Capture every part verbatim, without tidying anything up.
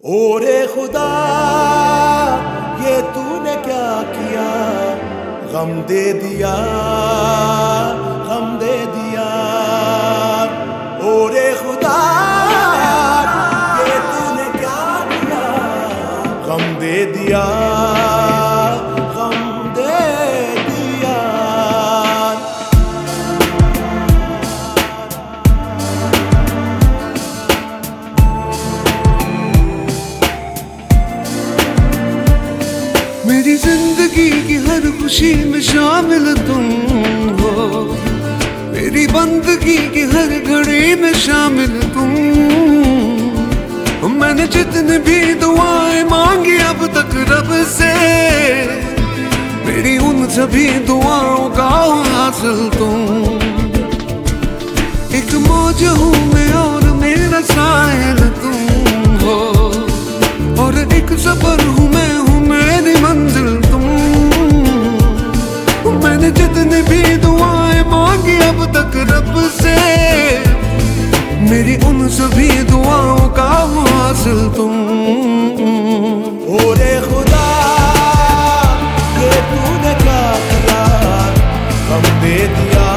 ओरे खुदा ये तूने क्या किया, गम दे दिया, गम दे दिया। ओरे खुदा ये तूने क्या किया, गम दे दिया, गम दे दिया। मेरी जिंदगी की हर खुशी में शामिल तुम हो, मेरी बंदगी की हर घड़ी में शामिल तुम। मैंने जितने भी दुआएं मांगी अब तक रब से, मेरी उन सभी दुआओं का हासिल तुम। एक मौज हूँ मैं और मेरा साहिल तुम हो, और एक सफर हूँ मैं हूँ मेरी मंजिल तुम। मैंने जितने भी दुआएं मांगी अब तक रब से, मेरी उन सभी दुआओं का हासिल तुम। ओरे खुदा ये तूने क्या किया, गम दे दिया,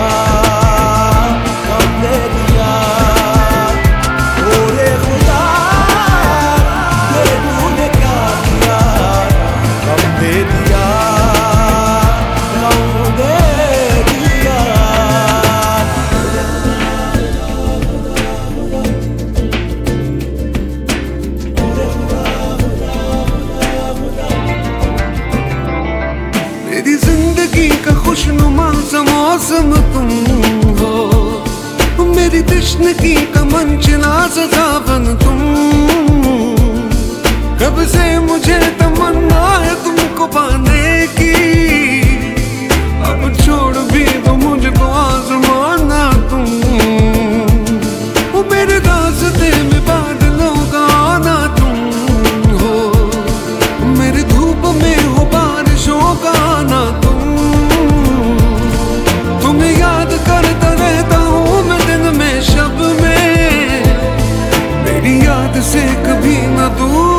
गम दे दिया। ओरे खुदा ये तूने क्या किया, गम दे दिया, गम दे दिया। मेरी जिंदगी का खुशनुमा सा मौसम तुम हो, मेरी तश्नगी का मंचला सा सावन तुम। कब से मुझे तमन्ना है तुमको पाने की, अब छोड़ भी दो मुझको आजमाना तुम। वो मेरे रास्ते में बादलों का आना तुम हो, मेरे धूप में हो बारिशों का आना तुम। तुम्हें याद करता रहता हूँ मैं दिन में शब में, मेरी याद से कभी न दूर